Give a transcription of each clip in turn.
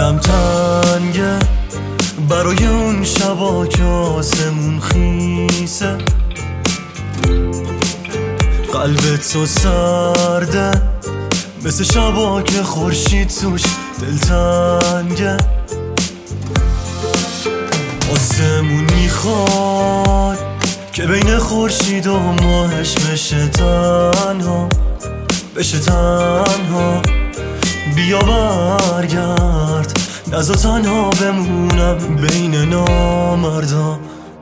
دلم تنگه برای اون شبا که آسمون خیسه، قلبت تو سرده مثل شبا که خورشید توش دلتنگه. آسمون میخواد که بین خورشید و ماهش بشه تنها، بشه تنها. بیا برگرد نزا تنها بمونم بین نامردا.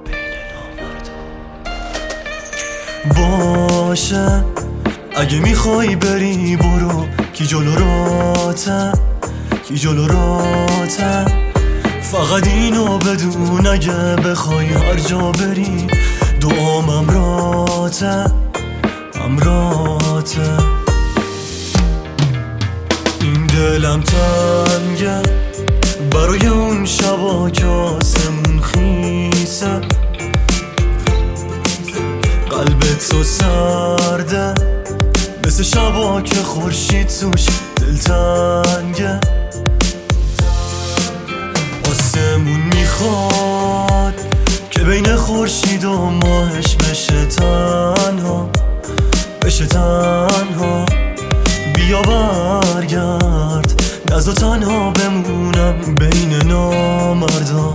باشه اگه میخوای بری برو، کی جلو راته، کی جلو راته. فقط اینو بدون اگه بخوای هر جا بری دعام امراته، امراته. این دلم تنگه برای اون شبا که آسمون خیسه، قلبت تو سرده مثل شبا که خورشید توش دلتنگه. آسمون میخواد که بین خورشید و ماهش بشه تنها، بشه تنها. بیا برگرد نزا تنها بمونم بین نامردا.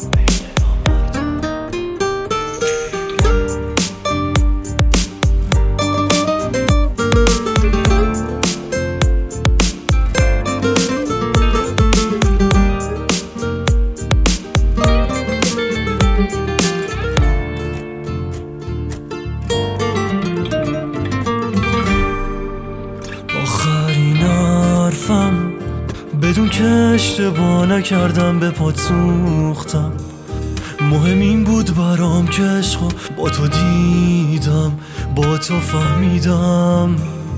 آخرین حرفم بدون که اشتباه نکردم به پات سوختم. مهم این بود برام که عشقو با تو دیدم، با تو فهمیدم.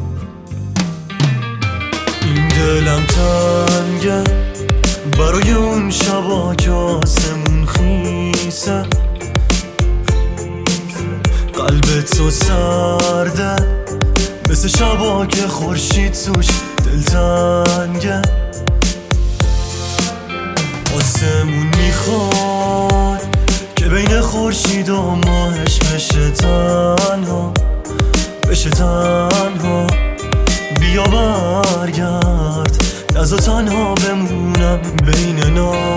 این دلم تنگه برای اون شبا که آسمون خیسه، قلبت تو سرده مثل شبا که خورشید توش دلتنگه. آسمون میخواد که بین خورشید و ماهش بشه تنها، بشه تنها. بیا برگرد نزا تنها بمونم بین